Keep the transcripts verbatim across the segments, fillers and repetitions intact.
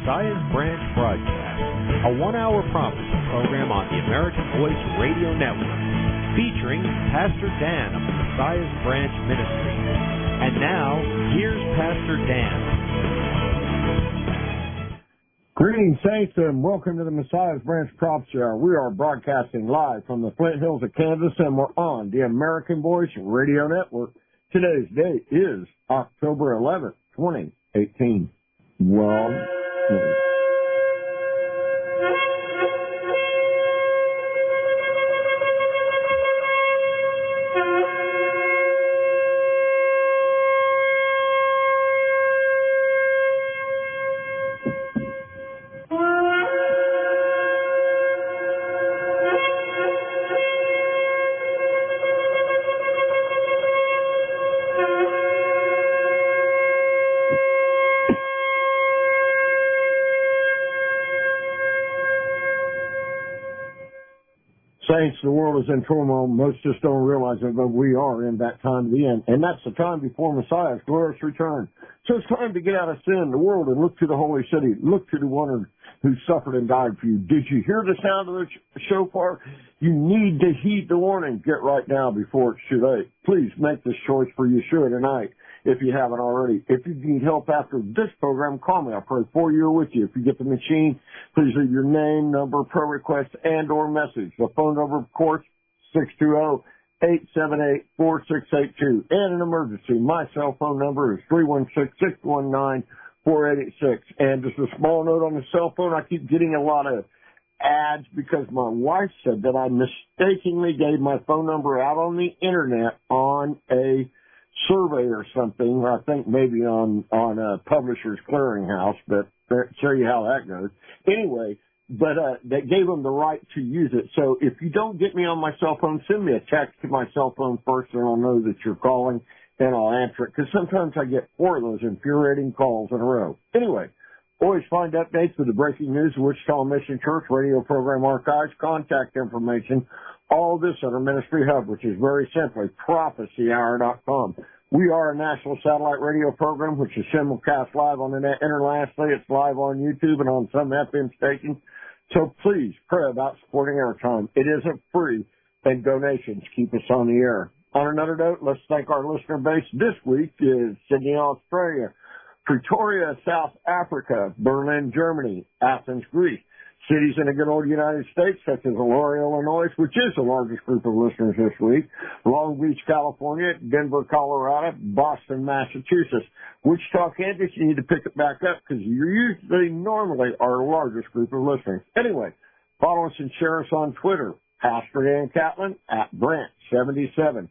Messiah's Branch broadcast, a one-hour prophecy program on the American Voice Radio Network, featuring Pastor Dan of the Messiah's Branch Ministry. And now, here's Pastor Dan. Greetings, saints, and welcome to the Messiah's Branch Prophecy Hour. We are broadcasting live from the Flint Hills of Kansas, and we're on the American Voice Radio Network. Today's date is October eleventh, twenty eighteen. Well, Saints, the world is in turmoil. Most just don't realize it, but we are in that time of the end. And that's the time before Messiah's glorious return. So it's time to get out of sin, the world, and look to the holy city. Look to the one who suffered and died for you. Did you hear the sound of the shofar? You need to heed the warning. Get right now before it's too late. Please make this choice for Yeshua tonight if you haven't already. If you need help after this program, call me. I'll pray for you or with you. If you get the machine, please leave your name, number, prayer request, and or message. The phone number, of course, six two zero, eight seven eight, four six eight two. And an emergency, my cell phone number is three one six, six one nine, four eight eight six. And just a small note on the cell phone, I keep getting a lot of ads because my wife said that I mistakenly gave my phone number out on the internet on a survey or something. I think maybe on on a Publishers Clearinghouse, but show you how that goes. Anyway, but uh, they gave them the right to use it. So if you don't get me on my cell phone, send me a text to my cell phone first, and I'll know that you're calling, and I'll answer it. Because sometimes I get four of those infuriating calls in a row. Anyway, always find updates with the breaking news, Wichita Mission Church radio program archives, contact information, all this at our ministry hub, which is very simply prophecy hour dot com. We are a national satellite radio program, which is simulcast live on the net internationally. It's live on YouTube and on some F M stations. So please pray about supporting our time. It isn't free, and donations keep us on the air. On another note, let's thank our listener base. This week is Sydney, Australia, Pretoria, South Africa, Berlin, Germany, Athens, Greece. Cities in the good old United States, such as Aurora, Illinois, which is the largest group of listeners this week, Long Beach, California, Denver, Colorado, Boston, Massachusetts. Wichita, Kansas, you need to pick it back up because you're usually normally our largest group of listeners. Anyway, follow us and share us on Twitter, Pastor Dan Catlin at Branch seventy-seven.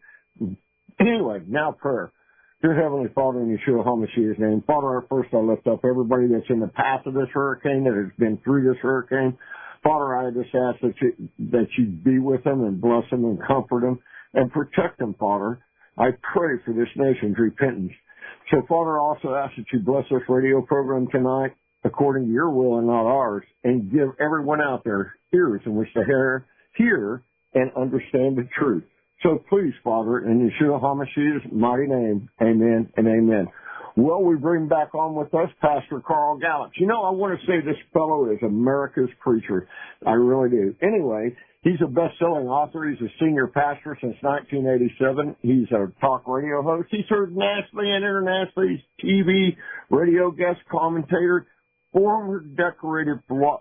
Anyway, now prayer. Dear Heavenly Father, in Yeshua HaMashiach's name, Father, first I lift up everybody that's in the path of this hurricane, that has been through this hurricane. Father, I just ask that you, that you be with them and bless them and comfort them and protect them, Father. I pray for this nation's repentance. So, Father, I also ask that you bless this radio program tonight according to your will and not ours, and give everyone out there ears in which to hear, hear and understand the truth. So please, Father, in Yeshua HaMashiach's mighty name, amen and amen. Well, we bring back on with us Pastor Carl Gallup. You know, I want to say this fellow is America's preacher. I really do. Anyway, he's a best-selling author. He's a senior pastor since nineteen eighty-seven. He's a talk radio host. He's heard nationally and internationally. He's T V, radio guest, commentator, former decorated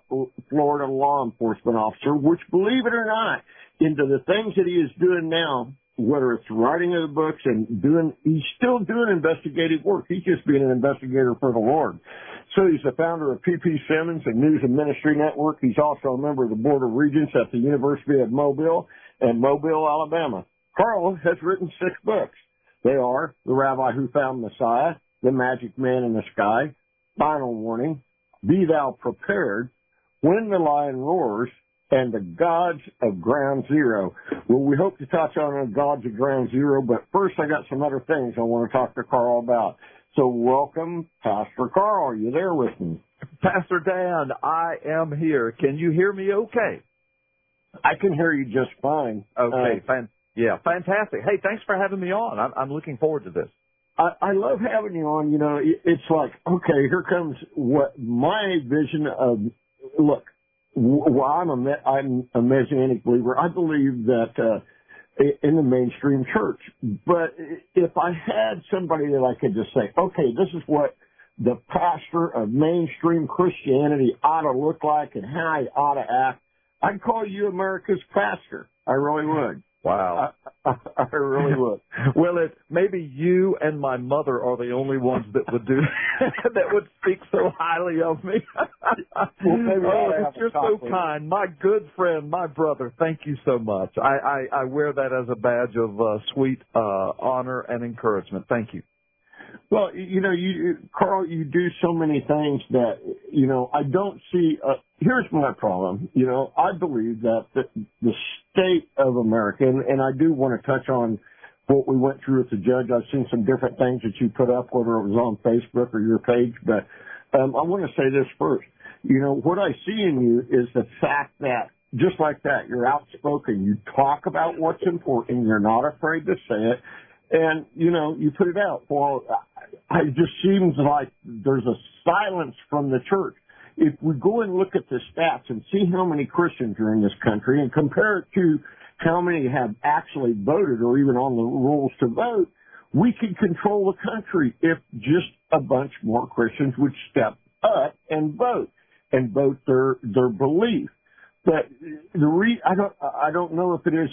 Florida law enforcement officer, which, believe it or not, into the things that he is doing now, whether it's writing of the books and doing, he's still doing investigative work. He's just being an investigator for the Lord. So he's the founder of P P Simmons and News and Ministry Network. He's also a member of the Board of Regents at the University of Mobile and Mobile, Alabama. Carl has written six books. They are The Rabbi Who Found Messiah, The Magic Man in the Sky, Final Warning, Be Thou Prepared, When the Lion Roars, and the Gods of Ground Zero. Well, we hope to touch on the Gods of Ground Zero, but first I got some other things I want to talk to Carl about. So welcome, Pastor Carl. Are you there with me? Pastor Dan, I am here. Can you hear me okay? I can hear you just fine. Okay, uh, fan- yeah, fantastic. Hey, thanks for having me on. I'm, I'm looking forward to this. I, I love having you on. You know, it, it's like, okay, here comes what my vision of, look, well, I'm a, I'm a Messianic believer. I believe that, uh, in the mainstream church. But if I had somebody that I could just say, okay, this is what the pastor of mainstream Christianity ought to look like and how he ought to act, I'd call you America's pastor. I really would. Wow. I, I, I really would. Well, it, maybe you and my mother are the only ones that would do that would speak so highly of me. Well, maybe oh, I'll have you're a so chocolate. kind. My good friend, my brother, thank you so much. I, I, I wear that as a badge of uh, sweet uh, honor and encouragement. Thank you. Well, you know, you, Carl, you do so many things that, you know, I don't see, uh, here's my problem. You know, I believe that the, the state of America, and, and I do want to touch on what we went through with the judge. I've seen some different things that you put up, whether it was on Facebook or your page, but, um, I want to say this first. You know, what I see in you is the fact that, just like that, you're outspoken. You talk about what's important. You're not afraid to say it. And, you know, you put it out. Well, it just seems like there's a silence from the church. If we go and look at the stats and see how many Christians are in this country and compare it to how many have actually voted or even on the rolls to vote, we could control the country if just a bunch more Christians would step up and vote and vote their, their belief. But the re, I don't, I don't know if it is,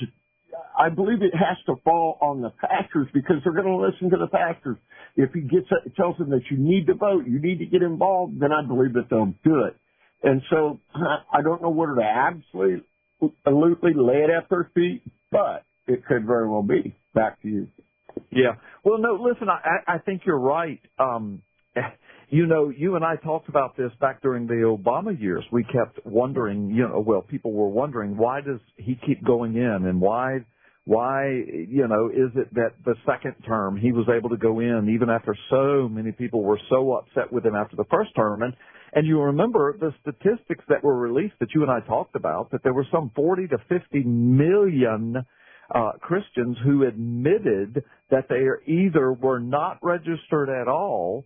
I believe it has to fall on the pastors because they're going to listen to the pastors. If he gets, tells them that you need to vote, you need to get involved, then I believe that they'll do it. And so I don't know whether to absolutely, absolutely lay it at their feet, but it could very well be. Back to you. Yeah. Well, no, listen, I, I think you're right. Um, you know, you and I talked about this back during the Obama years. We kept wondering, you know, well, people were wondering, why does he keep going in and why, why, you know, is it that the second term he was able to go in even after so many people were so upset with him after the first term? And, and you remember the statistics that were released that you and I talked about, that there were some forty to fifty million Uh, Christians who admitted that they are either were not registered at all,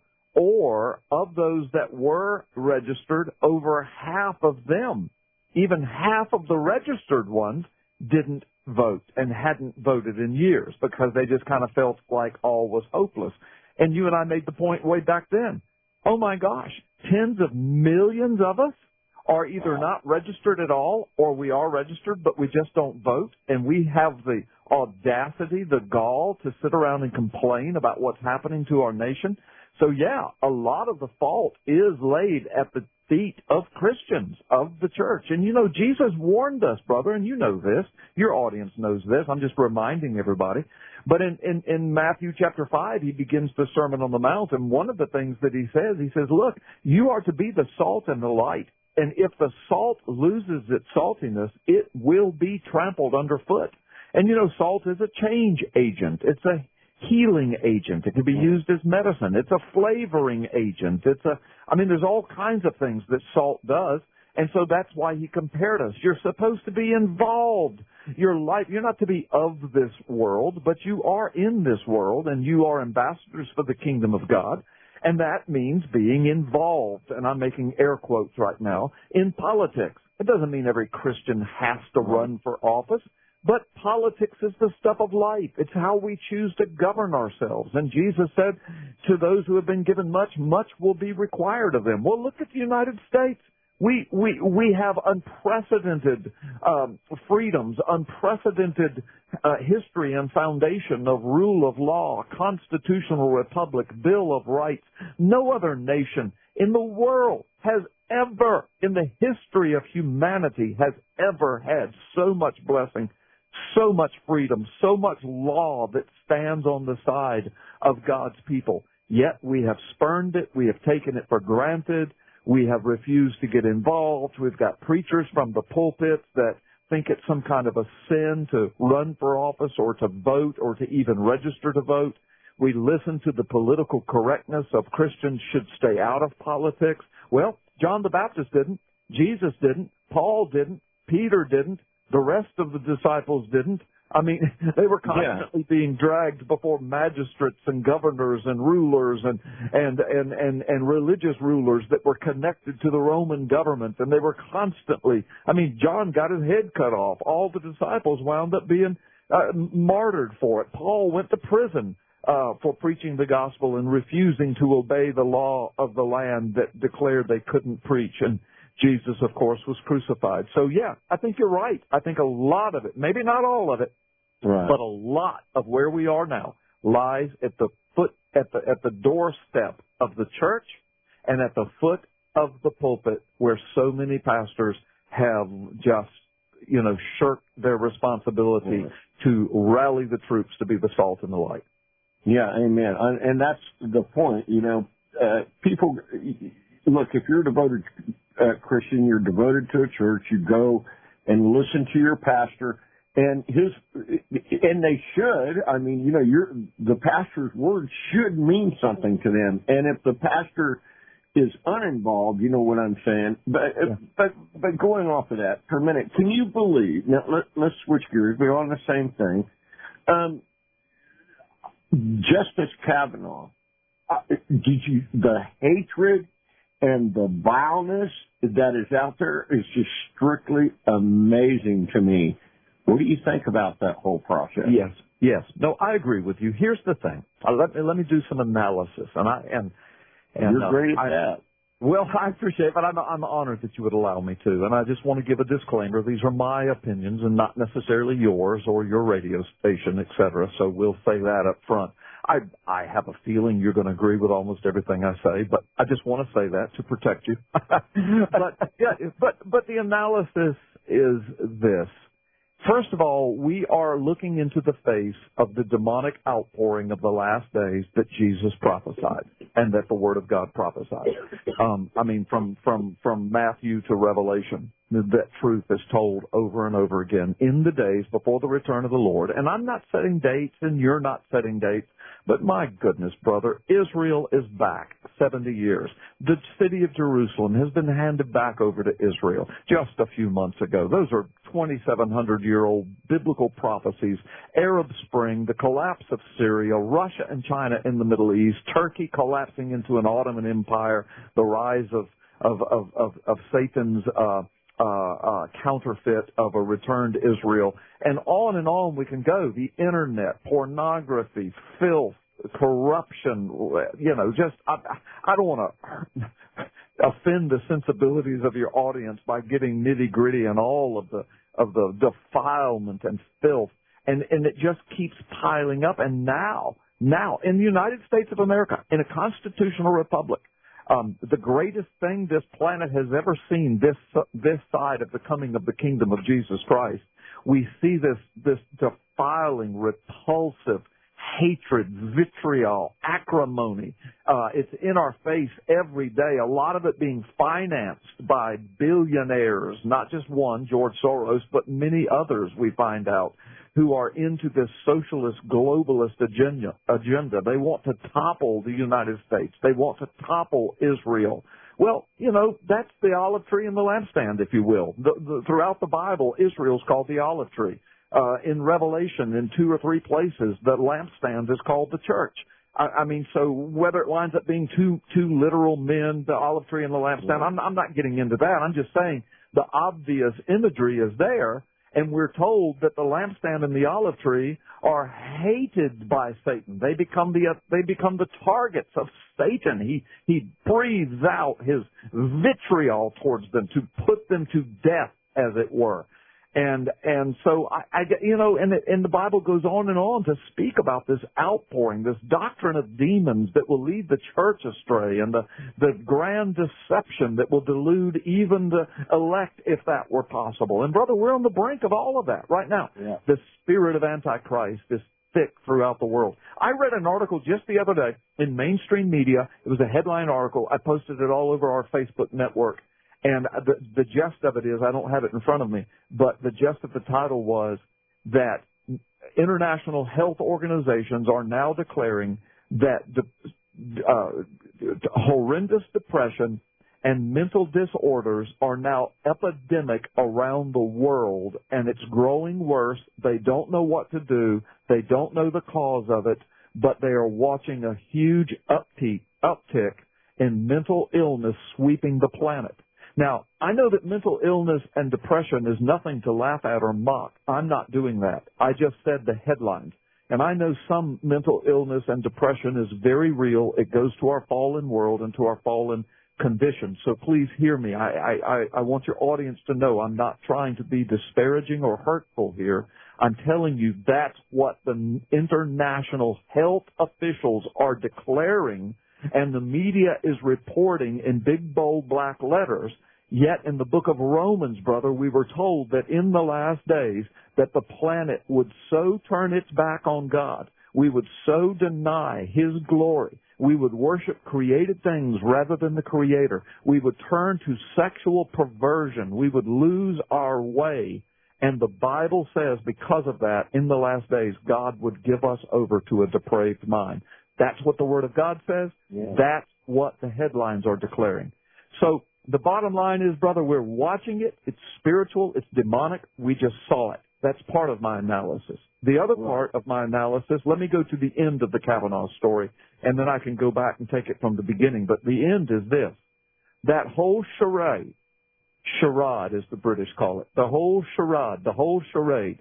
or of those that were registered, over half of them, even half of the registered ones, didn't vote and hadn't voted in years because they just kind of felt like all was hopeless. And you and I made the point way back then. Oh my gosh, tens of millions of us are either not registered at all, or we are registered, but we just don't vote, and we have the audacity, the gall to sit around and complain about what's happening to our nation. So yeah, a lot of the fault is laid at the feet of Christians, of the church. And you know, Jesus warned us, brother, and you know this. Your audience knows this. I'm just reminding everybody. But in, in, in Matthew chapter five, he begins the Sermon on the Mount, and one of the things that he says, he says, look, you are to be the salt and the light. And if the salt loses its saltiness, it will be trampled underfoot. And you know, salt is a change agent. It's a healing agent. It can be used as medicine. It's a flavoring agent. It's a, I mean, there's all kinds of things that salt does. And so that's why he compared us. You're supposed to be involved. Your life, you're not to be of this world, but you are in this world, and you are ambassadors for the kingdom of God. And that means being involved, and I'm making air quotes right now, in politics. It doesn't mean every Christian has to run for office, but politics is the stuff of life. It's how we choose to govern ourselves. And Jesus said, to those who have been given much, much will be required of them. Well, look at the United States. We we we have unprecedented um, freedoms, unprecedented uh, history and foundation of rule of law, constitutional republic, Bill of Rights. No other nation in the world has ever, in the history of humanity, has ever had so much blessing, so much freedom, so much law that stands on the side of God's people. Yet we have spurned it. We have taken it for granted. We have refused to get involved. We've got preachers from the pulpits that think it's some kind of a sin to run for office or to vote or to even register to vote. We listen to the political correctness of Christians should stay out of politics. Well, John the Baptist didn't. Jesus didn't. Paul didn't. Peter didn't. The rest of the disciples didn't. I mean, they were constantly yeah. being dragged before magistrates and governors and rulers and, and, and, and, and religious rulers that were connected to the Roman government. And they were constantly, I mean, John got his head cut off. All the disciples wound up being uh, martyred for it. Paul went to prison uh, for preaching the gospel and refusing to obey the law of the land that declared they couldn't preach. And Jesus, of course, was crucified. So, yeah, I think you're right. I think a lot of it, maybe not all of it, right. but a lot of where we are now lies at the foot, at the at the doorstep of the church and at the foot of the pulpit, where so many pastors have just, you know, shirked their responsibility right. to rally the troops to be the salt and the light. Yeah, amen. And that's the point. You know, uh, people look. If you're a devoted uh, Christian, you're devoted to a church. You go and listen to your pastor. And his, and they should, I mean, you know, your, the pastor's words should mean something to them. And if the pastor is uninvolved, you know what I'm saying? But, yeah. but, but going off of that for a minute, can you believe, now let, let's switch gears, we're on the same thing. Um, Justice Kavanaugh, uh, did you, the hatred and the vileness that is out there is just strictly amazing to me. What do you think about that whole process? Yes, yes. No, I agree with you. Here's the thing. Uh, let me let me do some analysis, and I and and you're great uh, at I, that. Well, I appreciate it, but I'm I'm honored that you would allow me to, and I just want to give a disclaimer. These are my opinions, and not necessarily yours or your radio station, et cetera. So we'll say that up front. I I have a feeling you're going to agree with almost everything I say, but I just want to say that to protect you. but yeah, but but the analysis is this. First of all, we are looking into the face of the demonic outpouring of the last days that Jesus prophesied and that the Word of God prophesied. Um, I mean, from, from, from Matthew to Revelation, that truth is told over and over again in the days before the return of the Lord. And I'm not setting dates and you're not setting dates, but my goodness, brother, Israel is back seventy years. The city of Jerusalem has been handed back over to Israel just a few months ago. Those are twenty-seven hundred year old biblical prophecies. Arab Spring, the collapse of Syria, Russia and China in the Middle East, Turkey collapsing into an Ottoman Empire, the rise of, of, of, of, of Satan's, uh, Uh, uh, counterfeit of a returned Israel, and on and on we can go. The internet, pornography, filth, corruption, you know, just, I, I don't want to offend the sensibilities of your audience by getting nitty gritty and all of the, of the defilement and filth. And, and it just keeps piling up. And now, now in the United States of America, in a constitutional republic, Um, the greatest thing this planet has ever seen, this this side of the coming of the kingdom of Jesus Christ, we see this this defiling, repulsive hatred, vitriol, acrimony. Uh, it's in our face every day. A lot of it being financed by billionaires, not just one, George Soros, but many others. We find out who are into this socialist, globalist agenda. agenda. They want to topple the United States. They want to topple Israel. Well, you know, that's the olive tree and the lampstand, if you will. The, the, throughout the Bible, Israel's called the olive tree. Uh, in Revelation, in two or three places, the lampstand is called the church. I, I mean, so whether it winds up being two two literal men, the olive tree and the lampstand, I'm, I'm not getting into that. I'm just saying the obvious imagery is there. And we're told that the lampstand and the olive tree are hated by Satan. They become the they become the targets of Satan. He he breathes out his vitriol towards them to put them to death, as it were. And and so I, I you know, and it, and the Bible goes on and on to speak about this outpouring, this doctrine of demons that will lead the church astray, and the the grand deception that will delude even the elect, if that were possible. And brother, we're on the brink of all of that right now. Yeah. The spirit of Antichrist is thick throughout the world. I read an article just the other day in mainstream media. It was a headline article. I posted it all over our Facebook network. And the, the gist of it is, I don't have it in front of me, but the gist of the title was that international health organizations are now declaring that the, uh, horrendous depression And mental disorders are now epidemic around the world, and it's growing worse. They don't know what to do. They don't know the cause of it, but they are watching a huge uptick, uptick in mental illness sweeping the planet. Now, I know that mental illness and depression is nothing to laugh at or mock. I'm not doing that. I just said the headlines. And I know some mental illness and depression is very real. It goes to our fallen world and to our fallen condition. So please hear me. I, I, I want your audience to know I'm not trying to be disparaging or hurtful here. I'm telling you that's what the international health officials are declaring, and the media is reporting in big, bold, black letters. Yet in the book of Romans, brother, we were told that in the last days that the planet would so turn its back on God, we would so deny His glory, we would worship created things rather than the Creator. We would turn to sexual perversion. We would lose our way. And the Bible says because of that, in the last days, God would give us over to a depraved mind. That's what the Word of God says. Yeah. That's what the headlines are declaring. So the bottom line is, brother, we're watching it. It's spiritual. It's demonic. We just saw it. That's part of my analysis. The other part of my analysis, let me go to the end of the Kavanaugh story, and then I can go back and take it from the beginning. But the end is this. That whole charade, charade as the British call it, the whole charade, the whole charade,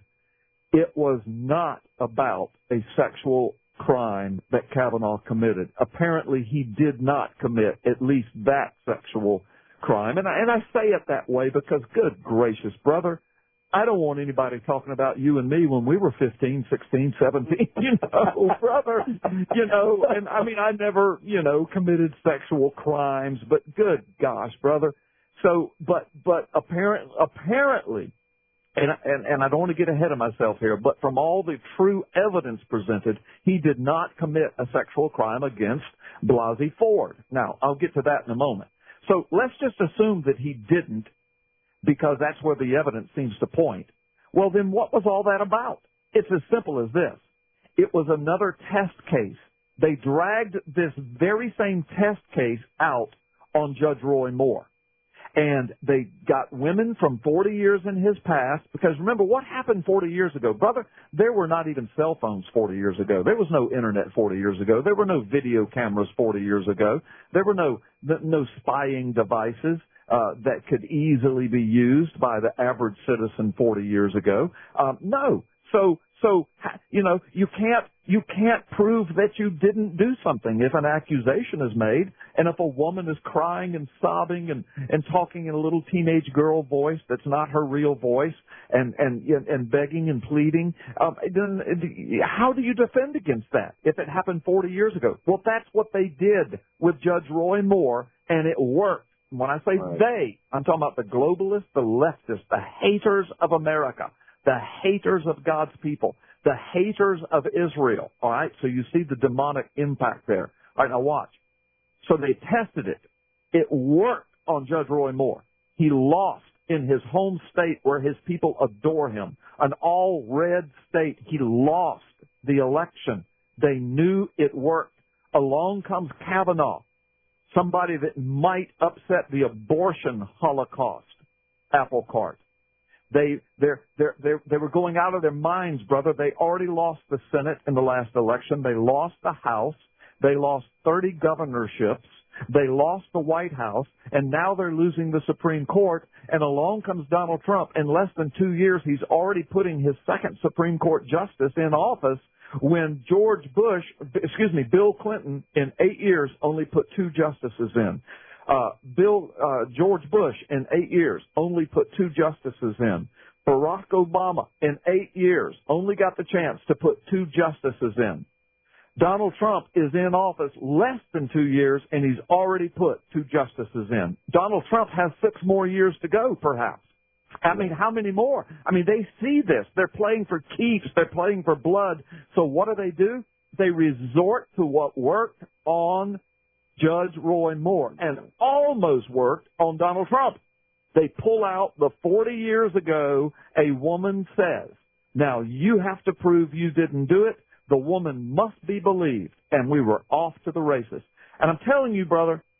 it was not about a sexual crime that Kavanaugh committed. Apparently he did not commit at least that sexual crime. And I, and I say it that way because, good gracious, brother, I don't want anybody talking about you and me when we were fifteen, sixteen, seventeen, you know, brother, you know, and I mean, I never, you know, committed sexual crimes, but good gosh, brother. So, but, but apparent, apparently, and, and, and I don't want to get ahead of myself here, but from all the true evidence presented, he did not commit a sexual crime against Blasey Ford. Now, I'll get to that in a moment. So let's just assume that he didn't, because that's where the evidence seems to point. Well, then what was all that about? It's as simple as this. It was another test case. They dragged this very same test case out on Judge Roy Moore. And they got women from forty years in his past, because remember what happened forty years ago? Brother, there were not even cell phones forty years ago. There was no internet forty years ago. There were no video cameras forty years ago. There were no, no spying devices uh, that could easily be used by the average citizen forty years ago. Um, no. So, so, you know, you can't, you can't prove that you didn't do something if an accusation is made, and if a woman is crying and sobbing and, and talking in a little teenage girl voice that's not her real voice, and, and, and begging and pleading, um, then how do you defend against that if it happened forty years ago? Well, that's what they did with Judge Roy Moore, and it worked. When I say right. they, I'm talking about the globalists, the leftists, the haters of America, the haters of God's people, the haters of Israel. All right, so you see the demonic impact there. All right, now watch. So they tested it. It worked on Judge Roy Moore. He lost in his home state where his people adore him, an all-red state. He lost the election. They knew it worked. Along comes Kavanaugh, somebody that might upset the abortion holocaust apple cart. They, they're, they're, they're, they were going out of their minds, brother. They already lost the Senate in the last election. They lost the House. They lost thirty governorships. They lost the White House. And now they're losing the Supreme Court. And along comes Donald Trump. In less than two years, he's already putting his second Supreme Court justice in office, when George Bush, excuse me, Bill Clinton, in eight years only put two justices in. Uh, Bill, uh, George Bush in eight years only put two justices in. Barack Obama in eight years only got the chance to put two justices in. Donald Trump is in office less than two years and he's already put two justices in. Donald Trump has six more years to go, perhaps. I mean, how many more? I mean, they see this. They're playing for keeps. They're playing for blood. So what do they do? They resort to what worked on Judge Roy Moore and almost worked on Donald Trump. They pull out the forty years ago, a woman says, now you have to prove you didn't do it. The woman must be believed. And we were off to the races. And I'm telling you, brother,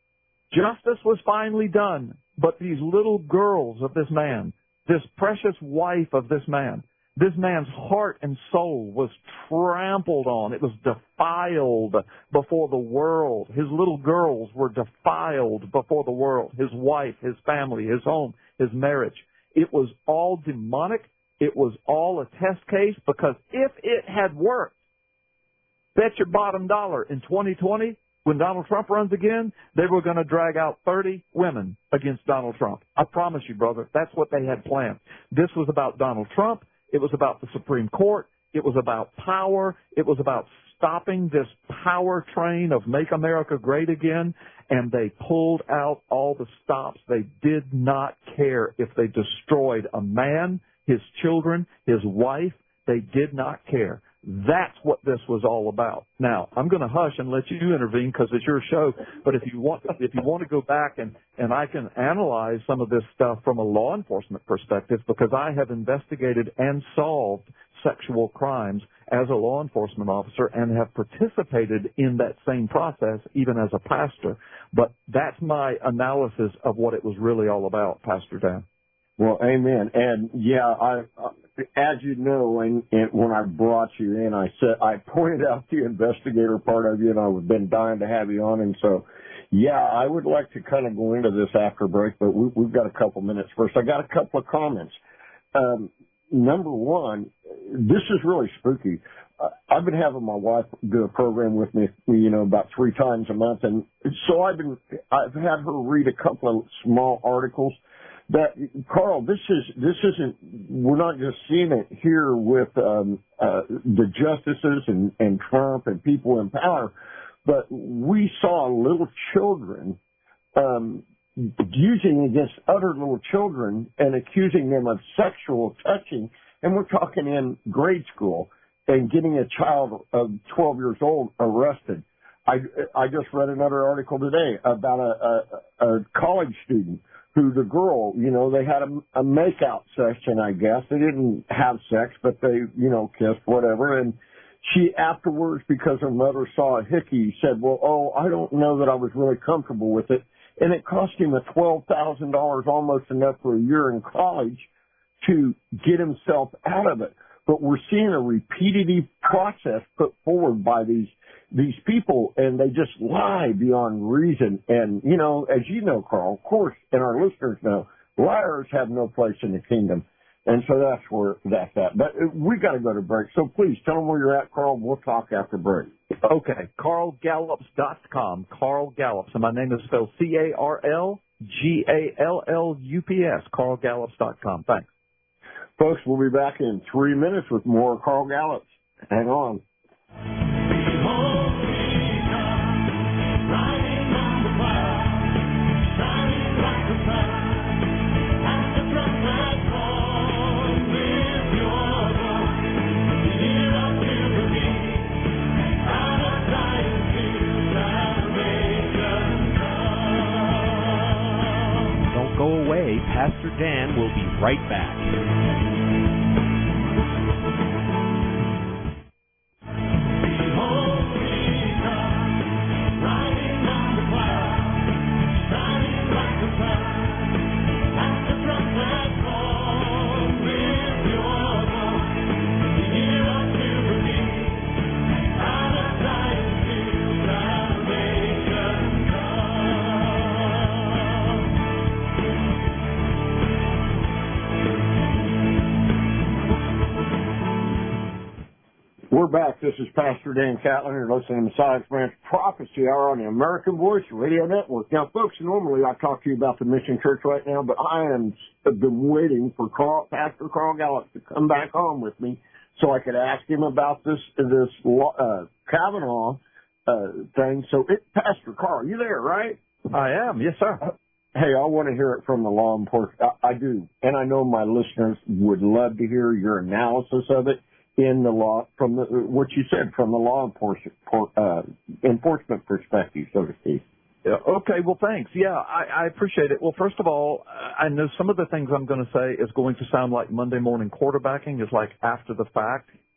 Justice was finally done, but these little girls of this man, this precious wife of this man, this man's heart and soul was trampled on. It was defiled before the world. His little girls were defiled before the world. His wife, his family, his home, his marriage. It was all demonic. It was all a test case, because if it had worked, bet your bottom dollar in twenty twenty, when Donald Trump runs again, they were going to drag out thirty women against Donald Trump. I promise you, brother, that's what they had planned. This was about Donald Trump. It was about the Supreme Court. It was about power. It was about stopping this power train of Make America Great Again. And they pulled out all the stops. They did not care if they destroyed a man, his children, his wife. They did not care. That's what this was all about. Now, I'm going to hush and let you intervene because it's your show. But if you want, if you want to go back and, and I can analyze some of this stuff from a law enforcement perspective, because I have investigated and solved sexual crimes as a law enforcement officer and have participated in that same process even as a pastor. But that's my analysis of what it was really all about, Pastor Dan. Well, amen. And yeah, I, as you know, and, and when I brought you in, I said, I pointed out the investigator part of you, and I've been dying to have you on. And so, yeah, I would like to kind of go into this after break, but we, we've got a couple minutes first. I got a couple of comments. Um, number one, this is really spooky. Uh, I've been having my wife do a program with me, you know, about three times a month. And so I've been, I've had her read a couple of small articles. That, Carl, this is, this isn't, we're not just seeing it here with, um, uh, the justices and, and Trump and people in power, but we saw little children, um, using against other little children and accusing them of sexual touching. And we're talking in grade school and getting a child of twelve years old arrested. I, I just read another article today about a, a, a college student who the girl, you know, they had a, a make-out session, I guess. They didn't have sex, but they, you know, kissed, whatever. And she afterwards, because her mother saw a hickey, said, well, oh, I don't know that I was really comfortable with it. And it cost him a twelve thousand dollars, almost enough for a year in college, to get himself out of it. But we're seeing a repetitive process put forward by these these people, and they just lie beyond reason. And, you know, as you know, Carl, of course, and our listeners know, liars have no place in the kingdom. And so that's where that's at. But we got to go to break. So please tell them where you're at, Carl. We'll talk after break. Okay. Carl Gallups dot com. Carl Gallups. And my name is spelled C A R L G A L L U P S. Carl Gallups dot com. Thanks. Folks, we'll be back in three minutes with more Carl Gallups. Hang on. Don't go away. Pastor Dan will be right back. We're back. This is Pastor Dan Catlin. You're listening to Messiah's Branch Prophecy Hour on the American Voice Radio Network. Now, folks, normally I talk to you about the Mission Church right now, but I am have been waiting for Carl, Pastor Carl Gallups to come back on with me so I could ask him about this this uh, Kavanaugh uh, thing. So, it, Pastor Carl, you there, right? I am. Yes, sir. Uh, hey, I want to hear it from the law enforcement. I, I do, and I know my listeners would love to hear your analysis of it. In the law, from the, what you said, from the law enforcement, uh, enforcement perspective, so to speak. Yeah, okay, well, thanks. Yeah, I, I appreciate it. Well, first of all, I know some of the things I'm going to say is going to sound like Monday morning quarterbacking, is like after the fact.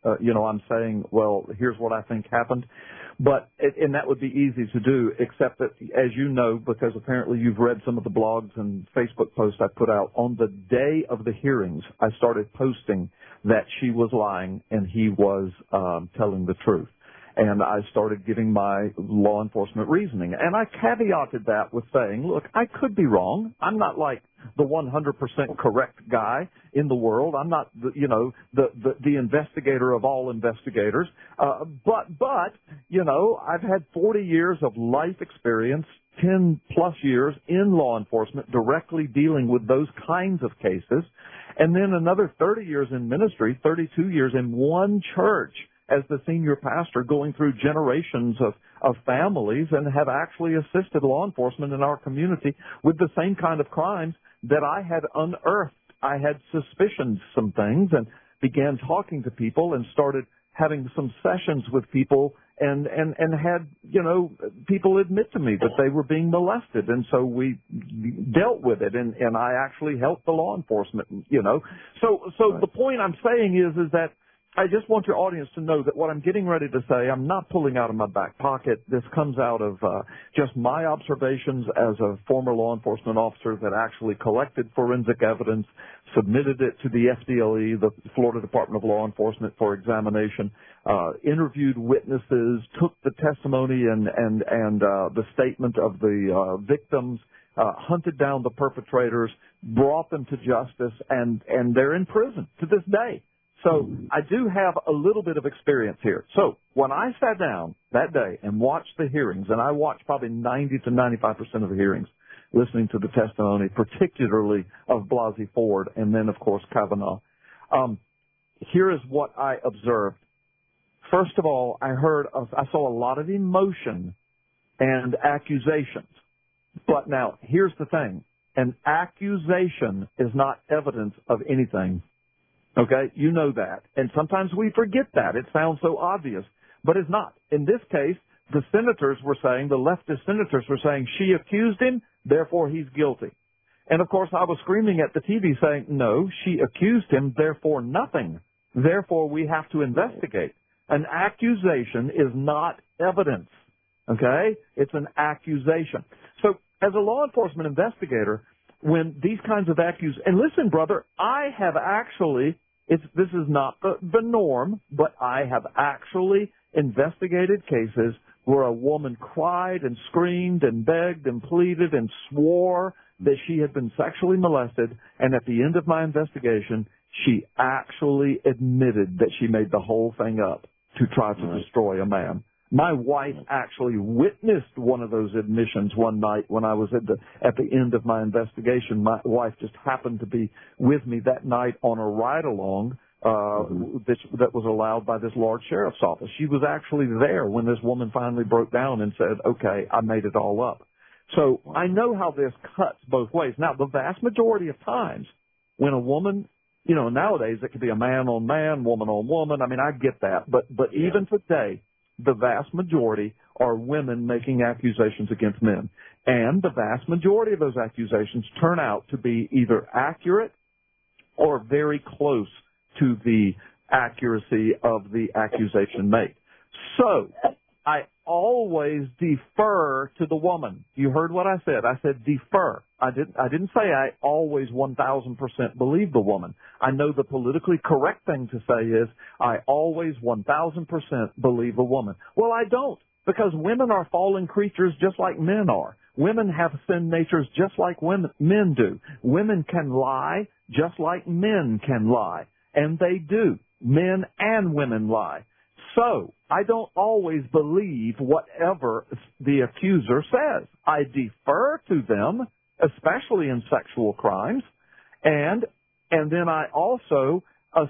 uh, you know, I'm saying, well, here's what I think happened. But, it, and that would be easy to do, except that, as you know, because apparently you've read some of the blogs and Facebook posts I put out, on the day of the hearings, I started posting that she was lying and he was um, telling the truth. And I started giving my law enforcement reasoning. And I caveated that with saying, look, I could be wrong. I'm not like the one hundred percent correct guy in the world. I'm not, the, you know, the, the, the investigator of all investigators. Uh, but, but, you know, I've had forty years of life experience, ten plus years in law enforcement, directly dealing with those kinds of cases. And then another thirty years in ministry, thirty-two years in one church, as the senior pastor, going through generations of, of families, and have actually assisted law enforcement in our community with the same kind of crimes that I had unearthed. I had suspicions some things and began talking to people and started having some sessions with people and, and, and had, you know, people admit to me that they were being molested. And so we dealt with it, and, and I actually helped the law enforcement, you know. So, so the point I'm saying is, is that I just want your audience to know that what I'm getting ready to say, I'm not pulling out of my back pocket. This comes out of uh, just my observations as a former law enforcement officer that actually collected forensic evidence, submitted it to the F D L E, the Florida Department of Law Enforcement, for examination, uh, interviewed witnesses, took the testimony and and and uh, the statement of the uh, victims, uh, hunted down the perpetrators, brought them to justice, and and they're in prison to this day. So I do have a little bit of experience here. So when I sat down that day and watched the hearings, and I watched probably ninety to ninety-five percent of the hearings, listening to the testimony, particularly of Blasey Ford, and then, of course, Kavanaugh, um, here is what I observed. First of all, I heard, of, I saw a lot of emotion and accusations. But now, here's the thing. An accusation is not evidence of anything. Okay, you know that. And sometimes we forget that. It sounds so obvious, but it's not. In this case, the senators were saying, the leftist senators were saying, she accused him, therefore he's guilty. And of course, I was screaming at the T V saying, no, she accused him, therefore nothing. Therefore, we have to investigate. An accusation is not evidence. Okay? It's an accusation. So as a law enforcement investigator, when these kinds of accusations, and listen, brother, I have actually, it's, this is not the, the norm, but I have actually investigated cases where a woman cried and screamed and begged and pleaded and swore that she had been sexually molested, and at the end of my investigation, she actually admitted that she made the whole thing up to try to destroy a man. My wife actually witnessed one of those admissions one night when I was at the at the end of my investigation. My wife just happened to be with me that night on a ride-along uh, mm-hmm. that, that was allowed by this large sheriff's office. She was actually there when this woman finally broke down and said, okay, I made it all up. So I know how this cuts both ways. Now, the vast majority of times when a woman, you know, nowadays it could be a man on man, woman on woman. I mean, I get that. But, but yeah. even today, the vast majority are women making accusations against men. And the vast majority of those accusations turn out to be either accurate or very close to the accuracy of the accusation made. So I always defer to the woman. You heard what I said. I said defer. I didn't, I didn't say I always one thousand percent believe the woman. I know the politically correct thing to say is I always one thousand percent believe a woman. Well, I don't, because women are fallen creatures just like men are. Women have sin natures just like women, men do. Women can lie just like men can lie. And they do. Men and women lie. So I don't always believe whatever the accuser says. I defer to them, especially in sexual crimes, and and then I also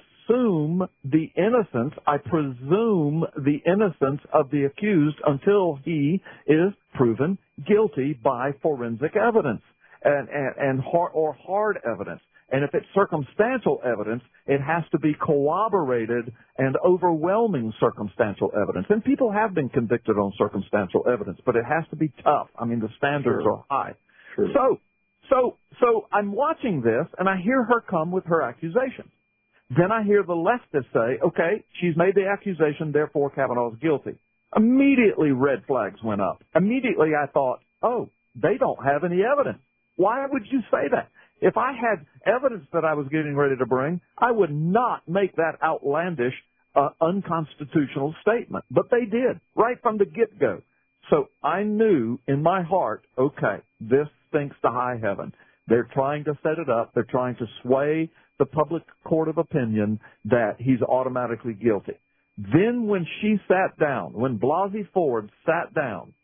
assume the innocence, I presume the innocence of the accused until he is proven guilty by forensic evidence and, and, and hard, or hard evidence. And if it's circumstantial evidence, it has to be corroborated and overwhelming circumstantial evidence. And people have been convicted on circumstantial evidence, but it has to be tough. I mean, the standards sure. are high. Sure. So, so, so I'm watching this, and I hear her come with her accusations. Then I hear the leftists say, okay, she's made the accusation, therefore Kavanaugh's guilty. Immediately red flags went up. Immediately I thought, oh, they don't have any evidence. Why would you say that? If I had evidence that I was getting ready to bring, I would not make that outlandish, uh, unconstitutional statement. But they did, right from the get-go. So I knew in my heart, okay, this stinks to high heaven. They're trying to set it up. They're trying to sway the public court of opinion that he's automatically guilty. Then when she sat down, when Blasey Ford sat down,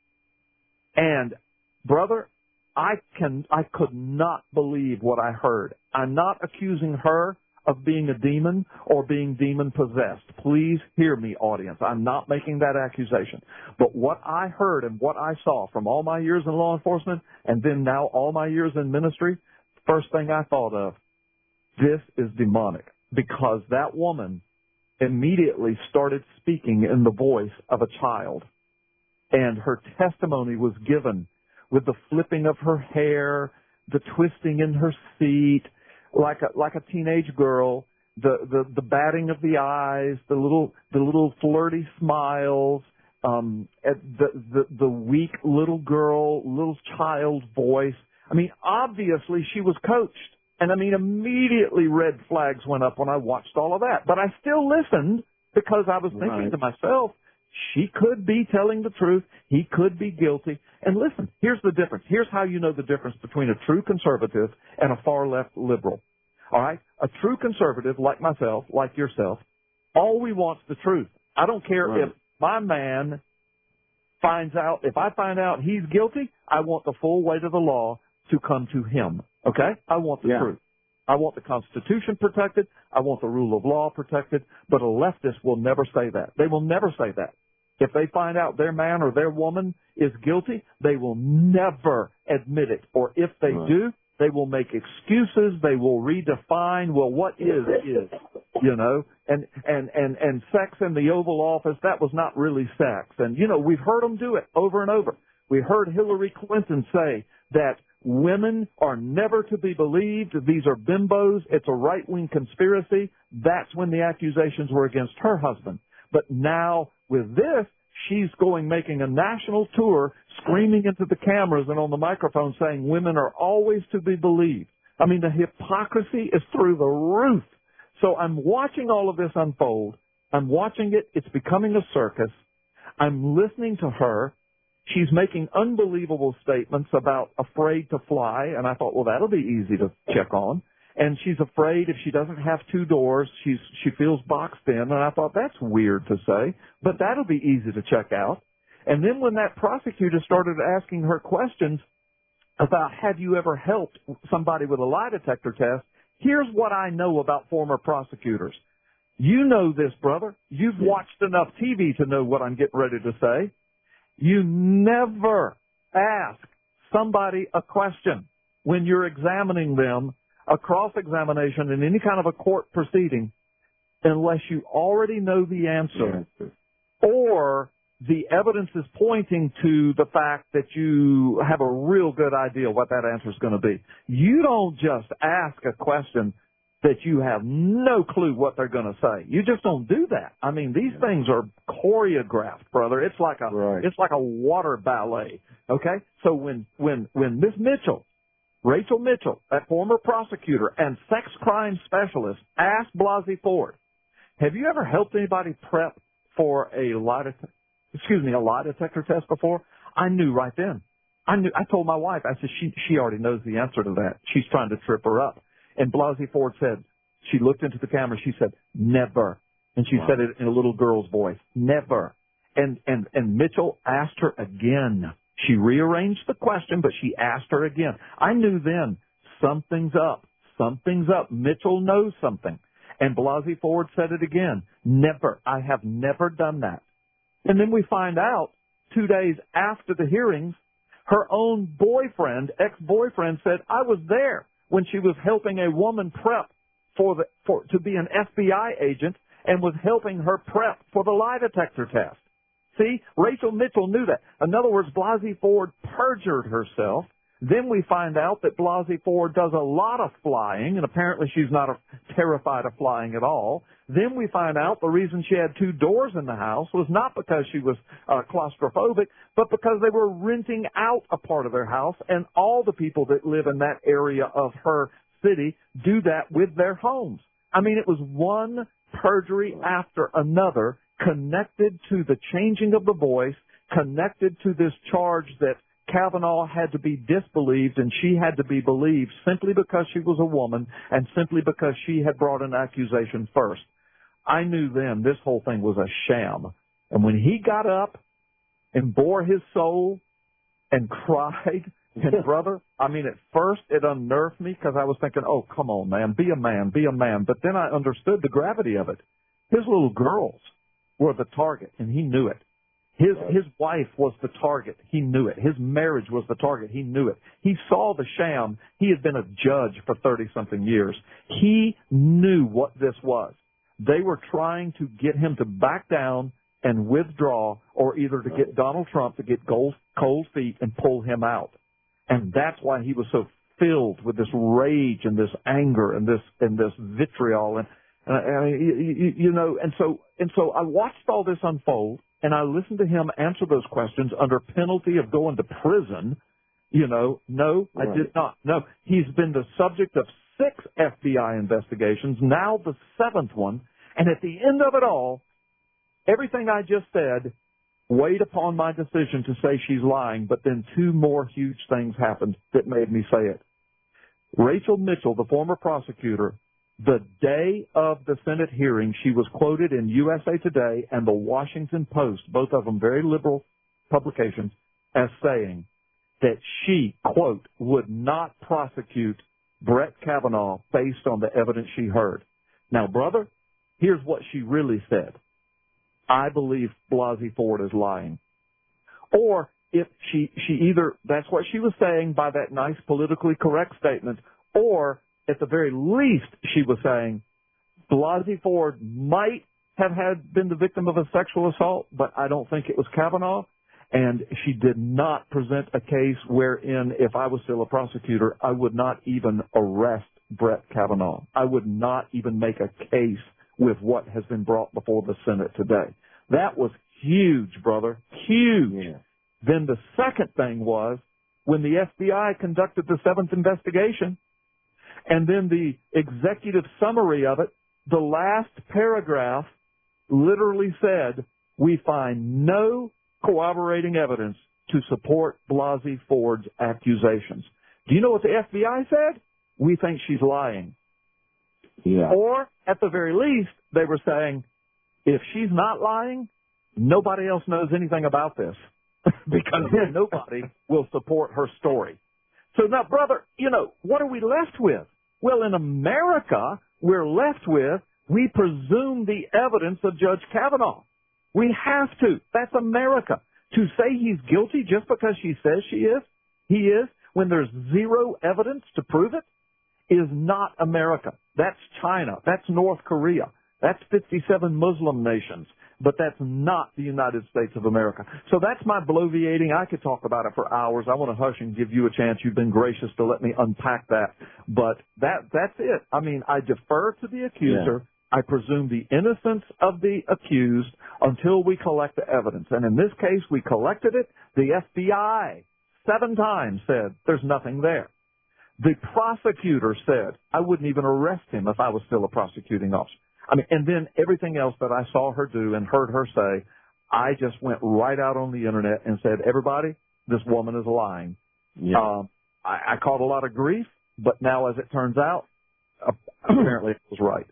and brother, I can, I could not believe what I heard. I'm not accusing her of being a demon or being demon possessed. Please hear me, audience. I'm not making that accusation. But what I heard and what I saw from all my years in law enforcement and then now all my years in ministry, first thing I thought of, this is demonic, because that woman immediately started speaking in the voice of a child, and her testimony was given with the flipping of her hair, the twisting in her seat, like a like a teenage girl, the the the batting of the eyes, the little the little flirty smiles, um, at the the the weak little girl, little child voice. I mean, obviously she was coached. And I mean, immediately red flags went up when I watched all of that. But I still listened because I was thinking Right. to myself, she could be telling the truth. He could be guilty. And listen, here's the difference. Here's how you know the difference between a true conservative and a far left liberal. All right? A true conservative like myself, like yourself, all we want's the truth. I don't care Right. if my man finds out, if I find out he's guilty, I want the full weight of the law to come to him. Okay? I want the Yeah. truth. I want the Constitution protected. I want the rule of law protected. But a leftist will never say that. They will never say that. If they find out their man or their woman is guilty, they will never admit it. Or if they Right. do, they will make excuses. They will redefine, well, what is, is, you know, and, and, and, and sex in the Oval Office, that was not really sex. And, you know, we've heard them do it over and over. We heard Hillary Clinton say that women are never to be believed. These are bimbos. It's a right-wing conspiracy. That's when the accusations were against her husband. But now with this, she's going, making a national tour, screaming into the cameras and on the microphone saying women are always to be believed. I mean, the hypocrisy is through the roof. So I'm watching all of this unfold. I'm watching it. It's becoming a circus. I'm listening to her. She's making unbelievable statements about afraid to fly, and I thought, well, that'll be easy to check on. And she's afraid if she doesn't have two doors, she's she feels boxed in, and I thought that's weird to say, but that'll be easy to check out. And then when that prosecutor started asking her questions about have you ever helped somebody with a lie detector test, here's what I know about former prosecutors. You know this, brother. You've watched enough T V to know what I'm getting ready to say. You never ask somebody a question when you're examining them, a cross-examination in any kind of a court proceeding, unless you already know the answer or the evidence is pointing to the fact that you have a real good idea what that answer is going to be. You don't just ask a question that you have no clue what they're going to say. You just don't do that. I mean, these things are choreographed, brother. It's like a Right. it's like a water ballet. Okay? So when when when Miss Mitchell, Rachel Mitchell, that former prosecutor and sex crime specialist, asked Blasey Ford, "Have you ever helped anybody prep for a lie detector, excuse me, a lie detector test before?" I knew right then. I knew. I told my wife. I said, "She she already knows the answer to that. She's trying to trip her up." And Blasey Ford said, she looked into the camera, she said, "Never." And she Wow. said it in a little girl's voice, "Never." And, and, and Mitchell asked her again. She rearranged the question, but she asked her again. I knew then something's up. Something's up. Mitchell knows something. And Blasey Ford said it again. "Never. I have never done that." And then we find out two days after the hearings, her own boyfriend, ex-boyfriend said, "I was there when she was helping a woman prep for the, for, to be an F B I agent and was helping her prep for the lie detector test." See, Rachel Mitchell knew that. In other words, Blasey Ford perjured herself Then we find out that Blasey Ford does a lot of flying, and apparently she's not a, terrified of flying at all. Then we find out the reason she had two doors in the house was not because she was uh, claustrophobic, but because they were renting out a part of their house, and all the people that live in that area of her city do that with their homes. I mean, it was one perjury after another connected to the changing of the voice, connected to this charge that Kavanaugh had to be disbelieved and she had to be believed simply because she was a woman and simply because she had brought an accusation first. I knew then this whole thing was a sham. And when he got up and bore his soul and cried, and brother, I mean, at first it unnerved me because I was thinking, oh, come on, man, be a man, be a man. But then I understood the gravity of it. His little girls were the target, and he knew it. His his wife was the target. He knew it. His marriage was the target. He knew it. He saw the sham. He had been a judge for thirty-something years. He knew what this was. They were trying to get him to back down and withdraw, or either to get Donald Trump to get cold, cold feet and pull him out. And that's why he was so filled with this rage and this anger and this and this vitriol. And, and, and you, you know, and so and so I watched all this unfold. And I listened to him answer those questions under penalty of going to prison. You know, no, right. I did not. No, he's been the subject of six F B I investigations, now the seventh one. And at the end of it all, everything I just said weighed upon my decision to say she's lying, but then two more huge things happened that made me say it. Rachel Mitchell, the former prosecutor, the day of the Senate hearing, she was quoted in U S A Today and the Washington Post, both of them very liberal publications, as saying that she, quote, would not prosecute Brett Kavanaugh based on the evidence she heard. Now, brother, here's what she really said. I believe Blasey Ford is lying. Or if she, she either, that's what she was saying by that nice politically correct statement, or at the very least, she was saying, Blasey Ford might have had been the victim of a sexual assault, but I don't think it was Kavanaugh. And she did not present a case wherein, if I was still a prosecutor, I would not even arrest Brett Kavanaugh. I would not even make a case with what has been brought before the Senate today. That was huge, brother, huge. Yeah. Then the second thing was, when the F B I conducted the seventh investigation, and then the executive summary of it, the last paragraph literally said, we find no corroborating evidence to support Blasey Ford's accusations. Do you know what the F B I said? We think she's lying. Yeah. Or, at the very least, they were saying, if she's not lying, nobody else knows anything about this because nobody will support her story. So now, brother, you know, what are we left with? Well, in America, we're left with, we presume the evidence of Judge Kavanaugh. We have to. That's America. To say he's guilty just because she says she is, he is, when there's zero evidence to prove it, is not America. That's China. That's North Korea. That's fifty-seven Muslim nations. But that's not the United States of America. So that's my bloviating. I could talk about it for hours. I want to hush and give you a chance. You've been gracious to let me unpack that. But that that's it. I mean, I defer to the accuser. Yeah. I presume the innocence of the accused until we collect the evidence. And in this case, we collected it. The F B I seven times said there's nothing there. The prosecutor said I wouldn't even arrest him if I was still a prosecuting officer. I mean, and then everything else that I saw her do and heard her say, I just went right out on the internet and said, everybody, this woman is lying. Yeah. Um, I, I caught a lot of grief, but now as it turns out, apparently it was right.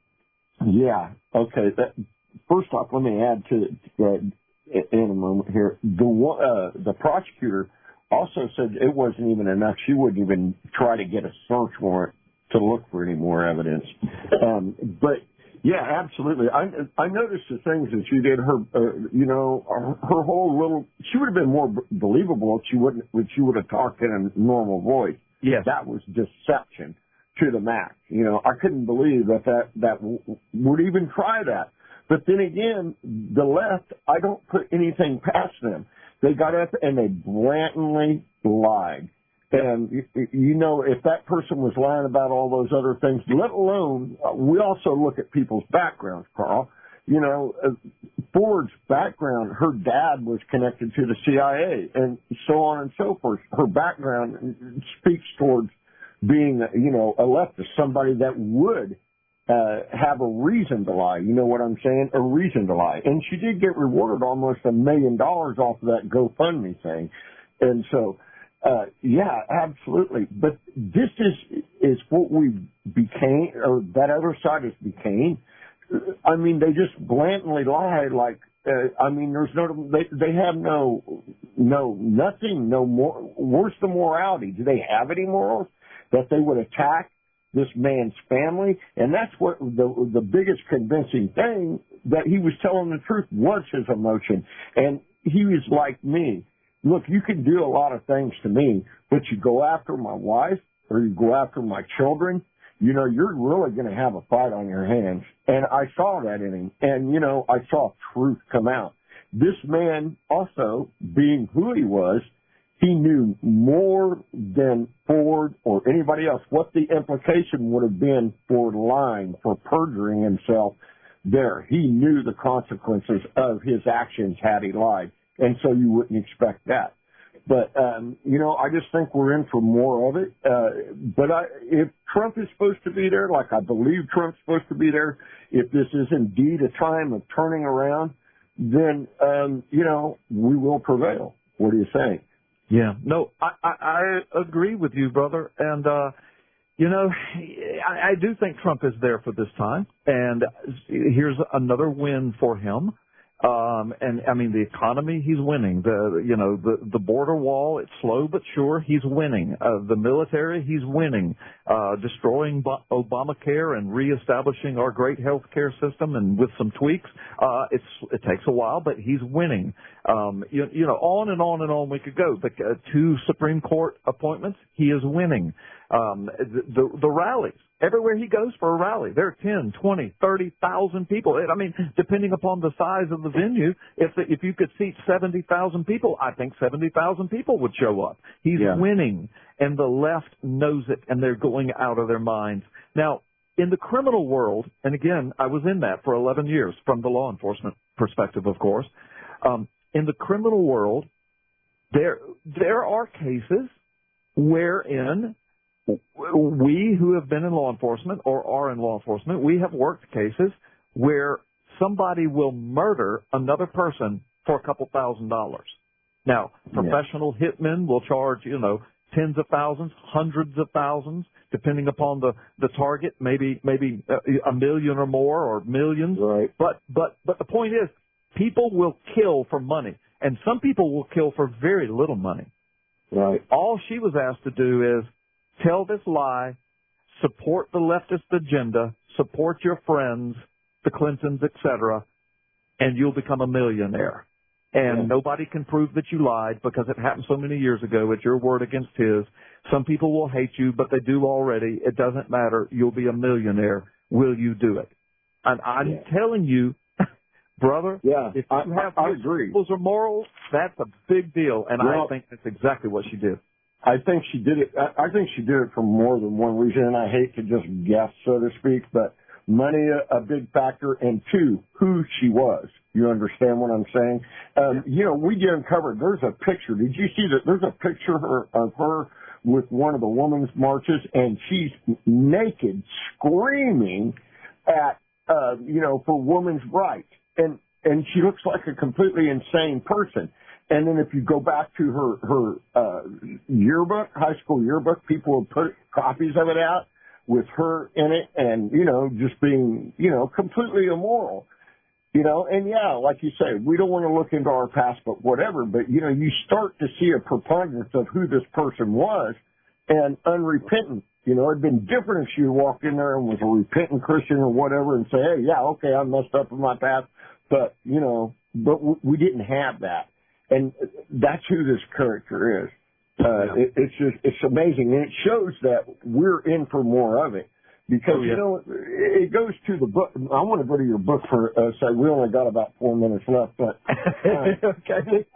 Yeah. Okay. That, first off, let me add to that in a moment here. The uh, the prosecutor also said it wasn't even enough. She wouldn't even try to get a search warrant to look for any more evidence. Um, but yeah, absolutely. I I noticed the things that she did. Her, uh, you know, her, her whole little. She would have been more b- believable if she wouldn't. If she would have talked in a normal voice. Yes, that was deception to the max. You know, I couldn't believe that that that w- would even try that. But then again, the left, I don't put anything past them. They got up and they blatantly lied. And, you know, if that person was lying about all those other things, let alone, uh, we also look at people's backgrounds, Carl. You know, uh, Ford's background, her dad was connected to the C I A and so on and so forth. Her background speaks towards being, you know, a leftist, somebody that would uh, have a reason to lie. You know what I'm saying? A reason to lie. And she did get rewarded almost a million dollars off of that GoFundMe thing. And so, uh, yeah, absolutely. But this is, is what we became, or that other side has became. I mean, they just blatantly lie. Like, uh, I mean, there's no, they, they have no, no, nothing, no more, where's the morality? Do they have any morals that they would attack this man's family? And that's what the, the biggest convincing thing, that he was telling the truth, was his emotion. And he was like me. Look, you can do a lot of things to me, but you go after my wife or you go after my children, you know, you're really going to have a fight on your hands. And I saw that in him. And, you know, I saw truth come out. This man also, being who he was, he knew more than Ford or anybody else what the implication would have been for lying, for perjuring himself there. He knew the consequences of his actions had he lied. And so you wouldn't expect that. But, um, you know, I just think we're in for more of it. Uh, but I, if Trump is supposed to be there, like I believe Trump's supposed to be there, if this is indeed a time of turning around, then, um, you know, we will prevail. What do you think? Yeah, no, I, I, I agree with you, brother. And, uh, you know, I, I do think Trump is there for this time. And here's another win for him. Um, and I mean, the economy, he's winning. The, you know, the, the border wall, it's slow but sure, he's winning. Uh, the military, he's winning. Uh, destroying Bo- Obamacare and reestablishing our great health care system, and with some tweaks, uh, it's, it takes a while, but he's winning. Um, you, you know, on and on and on we could go. The uh, two Supreme Court appointments, he is winning. Um, the, the, the rallies, everywhere he goes for a rally, there are ten, twenty, thirty thousand people. I mean, depending upon the size of the venue, if the, if you could seat seventy thousand people, I think seventy thousand people would show up. He's yeah. winning, and the left knows it, and they're going out of their minds. Now, in the criminal world, and again, I was in that for eleven years from the law enforcement perspective, of course. Um, in the criminal world, there there are cases wherein we who have been in law enforcement or are in law enforcement, we have worked cases where somebody will murder another person for a couple thousand dollars. Now, professional yeah. hitmen will charge, you know, tens of thousands, hundreds of thousands, depending upon the, the target, maybe maybe a million or more or millions. Right. But but but the point is, people will kill for money, and some people will kill for very little money. Right. All she was asked to do is tell this lie, support the leftist agenda, support your friends, the Clintons, et cetera, and you'll become a millionaire. And yeah. nobody can prove that you lied because it happened so many years ago. It's your word against his. Some people will hate you, but they do already. It doesn't matter. You'll be a millionaire. Will you do it? And I'm yeah. telling you, brother, yeah, if I, you have I, I agree. principles or morals, that's a big deal. And well, I think that's exactly what she did. I think she did it. I think she did it for more than one reason, and I hate to just guess, so to speak, but money a, a big factor, and two, who she was. You understand what I'm saying? Um, you know, we uncovered, there's a picture. Did you see that? There's a picture of her, of her with one of the women's marches, and she's naked, screaming at, uh, you know, for women's rights. And, and she looks like a completely insane person. And then if you go back to her, her, uh, yearbook, high school yearbook, people will put copies of it out with her in it and, you know, just being, you know, completely immoral, you know, and yeah, like you say, we don't want to look into our past, but whatever, but you know, you start to see a preponderance of who this person was and unrepentant. You know, it'd been different if she had walked in there and was a repentant Christian or whatever and say, hey, yeah, okay, I messed up in my past, but, you know, but we didn't have that. And that's who this character is. Uh, yeah. it, it's just, it's amazing. And it shows that we're in for more of it. Because, oh, yeah. you know, it goes to the book. I want to go to your book for, uh, say, we only got about four minutes left, but. Uh, okay.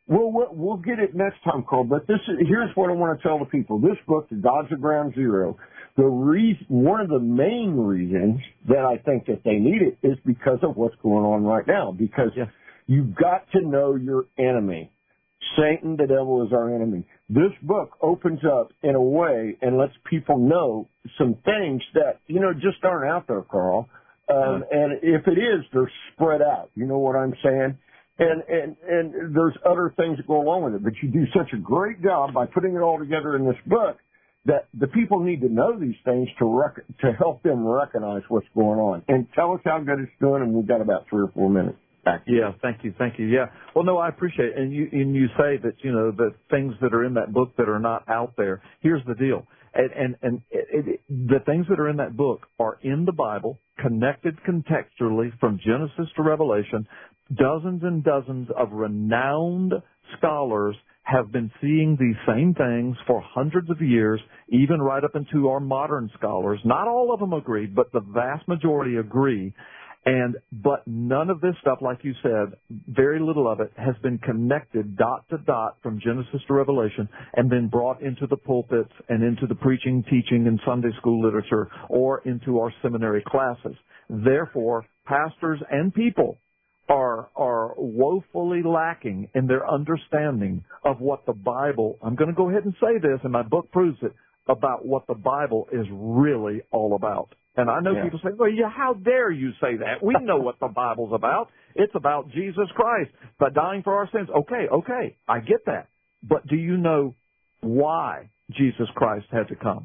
Well, we'll we'll get it next time, Carl. But this is, here's what I want to tell the people. This book, The Gods of Ground Zero, the reason, one of the main reasons that I think that they need it is because of what's going on right now. Because yeah. you've got to know your enemy. Satan, the devil, is our enemy. This book opens up in a way and lets people know some things that, you know, just aren't out there, Carl. Um, and if it is, they're spread out. You know what I'm saying? And, and, and there's other things that go along with it. But you do such a great job by putting it all together in this book that the people need to know these things to rec- to help them recognize what's going on. And tell us how good it's doing, and we've got about three or four minutes. Back to yeah, you. thank you, thank you. Yeah. Well, no, I appreciate it. And you, and you say that, you know, the things that are in that book that are not out there. Here's the deal. And, and, and it, it, the things that are in that book are in the Bible, connected contextually from Genesis to Revelation. Dozens and dozens of renowned scholars have been seeing these same things for hundreds of years, even right up into our modern scholars. Not all of them agree, but the vast majority agree. And, but none of this stuff, like you said, very little of it has been connected dot to dot from Genesis to Revelation and been brought into the pulpits and into the preaching, teaching, and Sunday school literature or into our seminary classes. Therefore, pastors and people are, are woefully lacking in their understanding of what the Bible, I'm going to go ahead and say this, and my book proves it, about what the Bible is really all about. And I know yeah. people say, well, yeah, how dare you say that? We know what the Bible's about. It's about Jesus Christ, but dying for our sins. Okay, okay, I get that. But do you know why Jesus Christ had to come?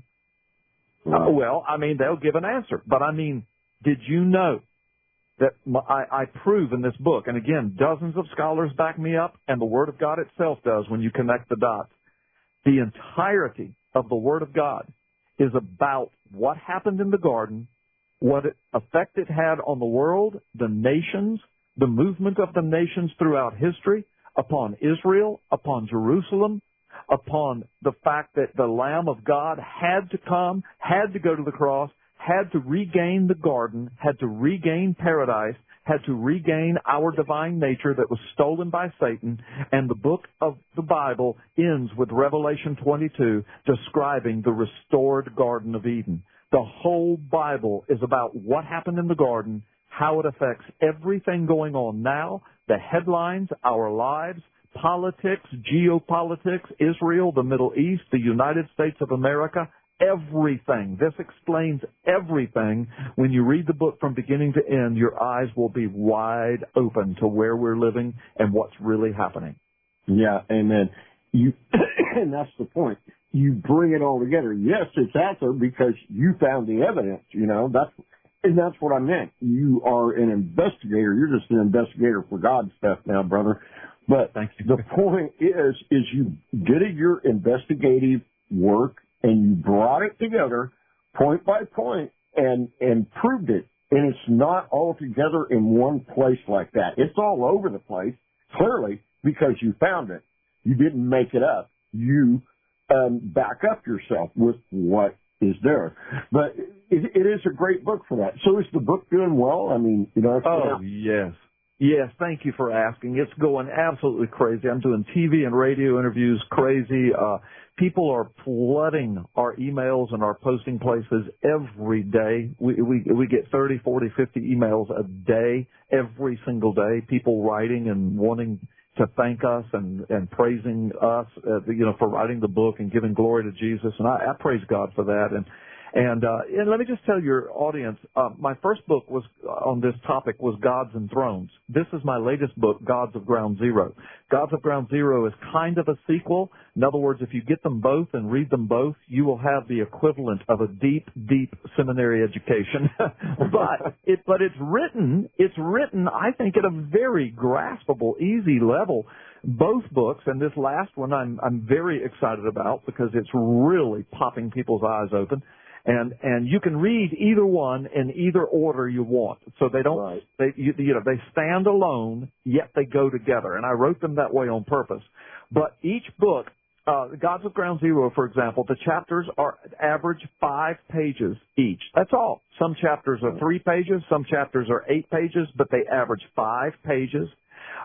Uh, well, I mean, they'll give an answer. But I mean, did you know that my, I, I prove in this book, and again, dozens of scholars back me up, and the Word of God itself does when you connect the dots. The entirety of the Word of God is about what happened in the garden, what effect it had on the world, the nations, the movement of the nations throughout history, upon Israel, upon Jerusalem, upon the fact that the Lamb of God had to come, had to go to the cross, had to regain the garden, had to regain paradise, had to regain our divine nature that was stolen by Satan, and the book of the Bible ends with Revelation twenty-two describing the restored Garden of Eden. The whole Bible is about what happened in the garden, how it affects everything going on now, the headlines, our lives, politics, geopolitics, Israel, the Middle East, the United States of America, everything. This explains everything. When you read the book from beginning to end, your eyes will be wide open to where we're living and what's really happening. Yeah, amen. You, and that's the point. You bring it all together. Yes, it's out there because you found the evidence, you know. That's and that's what I meant. You are an investigator. You're just an investigator for God's stuff now, brother. But Thank you. The point is, is you did your investigative work and you brought it together point by point and, and proved it. And it's not all together in one place like that. It's all over the place, clearly, because you found it. You didn't make it up. You um, back up yourself with what is there. But it, it is a great book for that. So is the book doing well? I mean, you know. Oh, yes. Yes, thank you for asking. It's going absolutely crazy. I'm doing T V and radio interviews crazy. Uh, people are flooding our emails and our posting places every day. We, we, we get thirty, forty, fifty emails a day, every single day, people writing and wanting to thank us and, and praising us, uh, you know, for writing the book and giving glory to Jesus. And I, I praise God for that. And And, uh, and let me just tell your audience, uh, my first book was uh, on this topic was Gods and Thrones. This is my latest book, Gods of Ground Zero. Gods of Ground Zero is kind of a sequel. In other words, if you get them both and read them both, you will have the equivalent of a deep, deep seminary education. but it, but it's written, it's written, I think, at a very graspable, easy level. Both books, and this last one I'm, I'm very excited about because it's really popping people's eyes open. And and you can read either one in either order you want. So they don't right. they you, you know they stand alone, yet they go together. And I wrote them that way on purpose. But each book, uh, Gods of Ground Zero, for example, the chapters are average five pages each. That's all. Some chapters are three pages, some chapters are eight pages, but they average five pages.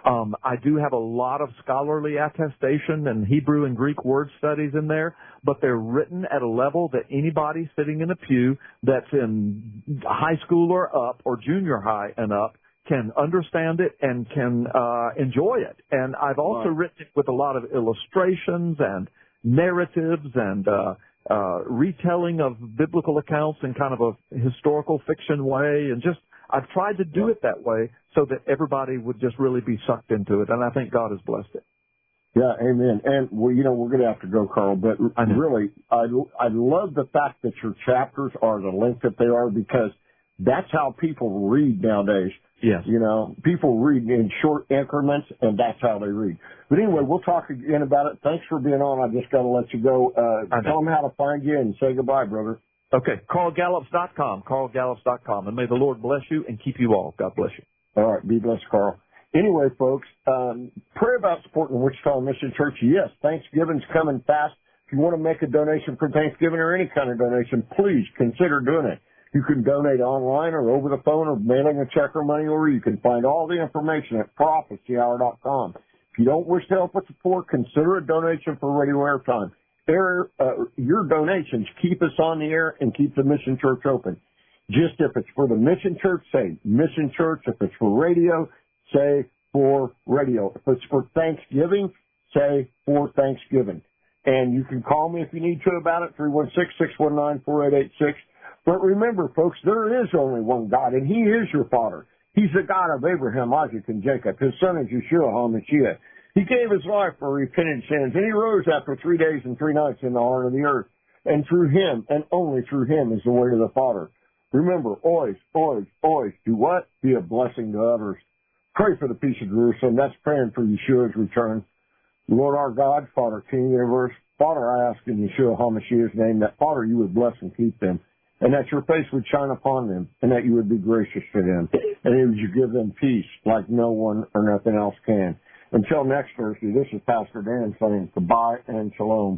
Um, I do have a lot of scholarly attestation and Hebrew and Greek word studies in there, but they're written at a level that anybody sitting in a pew that's in high school or up or junior high and up can understand it and can uh, enjoy it. And I've also Wow. written it with a lot of illustrations and narratives and uh, uh, retelling of biblical accounts in kind of a historical fiction way, and just I've tried to do it that way so that everybody would just really be sucked into it, and I think God has blessed it. Yeah, amen. And, well, you know, we're going to have to go, Carl, but really, I, I love the fact that your chapters are the length that they are, because that's how people read nowadays. Yes. You know, people read in short increments, and that's how they read. But anyway, we'll talk again about it. Thanks for being on. I just got to let you go. Uh, tell them how to find you and say goodbye, brother. Okay, Carl Gallups dot com, Carl Gallups dot com. And may the Lord bless you and keep you all. God bless you. All right, be blessed, Carl. Anyway, folks, um, pray about supporting Wichita Mission Church. Yes, Thanksgiving's coming fast. If you want to make a donation for Thanksgiving or any kind of donation, please consider doing it. You can donate online or over the phone or mailing a check or money order. You can find all the information at prophecy hour dot com. If you don't wish to help with support, consider a donation for radio airtime. Air, uh, your donations keep us on the air and keep the Mission Church open. Just if it's for the Mission Church, say Mission Church. If it's for radio, say for radio. If it's for Thanksgiving, say for Thanksgiving. And you can call me if you need to about it, three one six, six one nine, four eight eight six. But remember, folks, there is only one God, and He is your Father. He's the God of Abraham, Isaac, and Jacob. His son is Yeshua HaMashiach. He gave His life for repentant sins, and He rose after three days and three nights in the heart of the earth. And through Him, and only through Him, is the way to the Father. Remember, always, always, always do what? Be a blessing to others. Pray for the peace of Jerusalem. That's praying for Yeshua's return. Lord our God, Father, King of the universe, Father, I ask in Yeshua HaMashiach's name that, Father, you would bless and keep them, and that your face would shine upon them, and that you would be gracious to them, and that you give them peace like no one or nothing else can. Until next Thursday, this is Pastor Dan saying goodbye and shalom.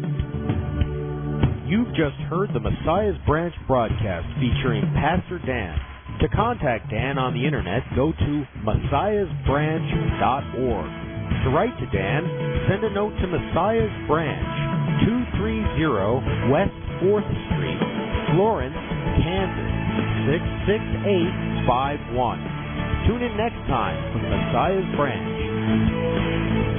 You've just heard the Messiah's Branch broadcast featuring Pastor Dan. To contact Dan on the internet, go to messiahs branch dot org. To write to Dan, send a note to Messiah's Branch, two thirty West fourth Street, Florence, Kansas, six six eight five one. Tune in next time for Messiah's Branch.